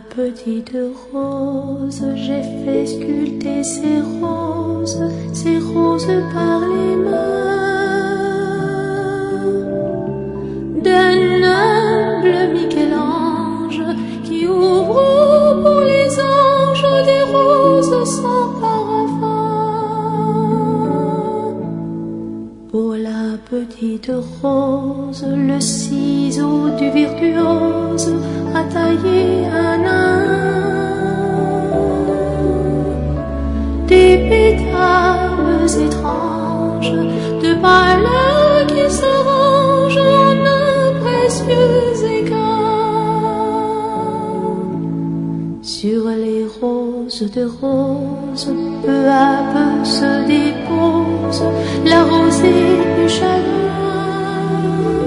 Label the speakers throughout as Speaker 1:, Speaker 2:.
Speaker 1: petite rose, j'ai fait sculpter ces roses par les mains d'un humble Michel-Ange qui ouvre pour les anges des roses sans parfum. Pour la petite rose, le ciseau du virtuose a taillé un des pétales étranges de pâleur qui s'arrangent en un précieux éclat. Sur les roses de rose, peu à peu se dépose la rosée du chagrin.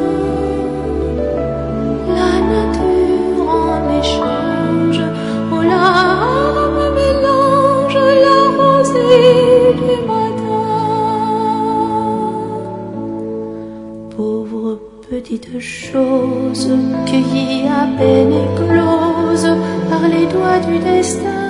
Speaker 1: La nature en échange aux larmes mélange la rosée du matin. Pauvre petite chose cueillie à peine éclose par les doigts du destin,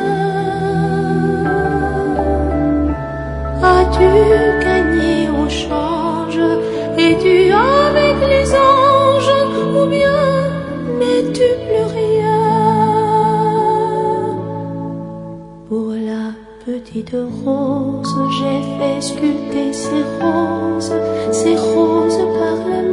Speaker 1: as-tu gagné au change? Es-tu avec les anges? Ou bien n'es-tu plus rien? Pour la petite rose, j'ai fait sculpter ces roses par la main